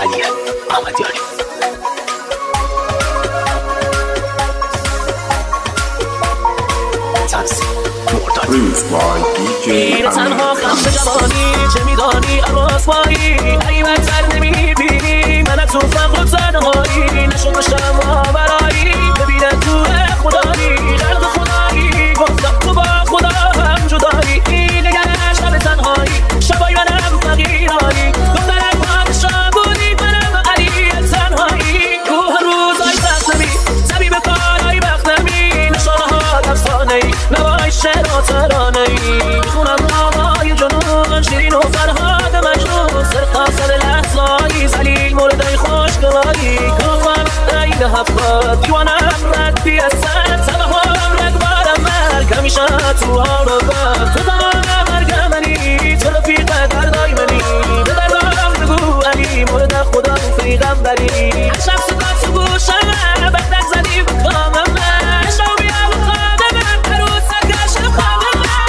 علیه محمدیاری. میره تنها خم جوانی چه میدانی رسوایی حیبتر نمیبینی من تو فقر و تنهایی نشد بشم آورایی ببینه تو خدایی خلق خدایی گفتم تو با خدا هم جدایی نگرش همه تنهایی شبای منم فقیرایی دخترم پادشاه بودی منم علی تنهایی تو هر روزای سخت نمی زبی به کارهای وقت نمی نشانه ها افسانه ای نوای شعر و ترانه ای خونم نامای جنون شیرین و فرهاد مجنون سرقاصد لحظایی زلیل موردای خوشگوایی کافم عین هفتاد دیوانم ردی اصد سبه هم رگبارم مرگ همیشه تو آرابم تو تمام مرگ منی تو رفیق دردای منی به دردام بگو علی مورد خدا و پیغمبری هر شب صدا تو گوشم بختک زدی به کامم شو بیا و خواب من عروس سرگشم خواب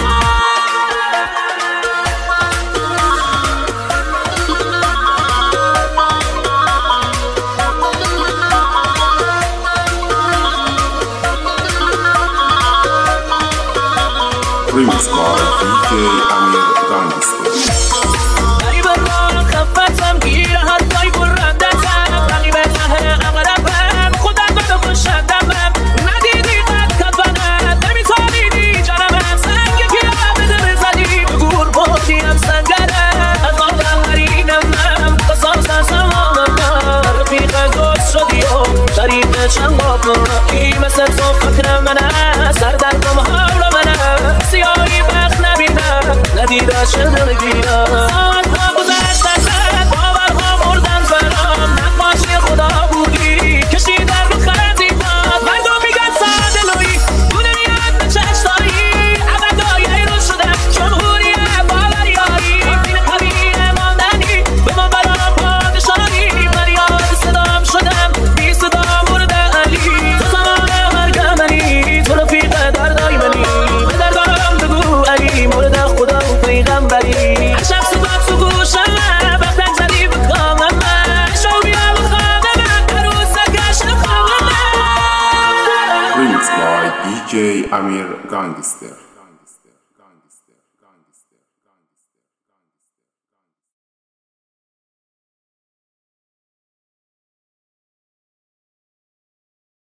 Remix by DJ Amir Gangster. داری به راه خفتم گیر حرفای برندتم رقیب ته اغربم خودم بدو خوشندمم ندیدی قد کفنم نمیتابیدی جانمم سنگ گیرم بده بزدی به گور بردیم سنگرم از آدم قرینمم قصاص سمامم رفیق دوست شدی و شریف چند قابل مثل تو فکر منم سر دردم حول منم سیاهی بخت نبینم ندیده شده نگیرم ساعتها گذشت ازت باورها مردن برام نقاشی خدا بودی کشیدن رو خطیفات مردم میگن سادلویی تو نمیاد به چشتایی ابدای رو شدم جمهوری باوریایی این قویه ماندنی به من برام پادشاهی من یاد صدام شدم بی صدا مورد علی تو تمام مرگ منی تو رفیق دردای منی به دردام بگو علی مورد خدا و پیغمبری هر شب صدا تو گوشم بختک زدی به کامم شو بیا و خواب من عروس سرگشم خواب من Remix by DJ Amir Gangster.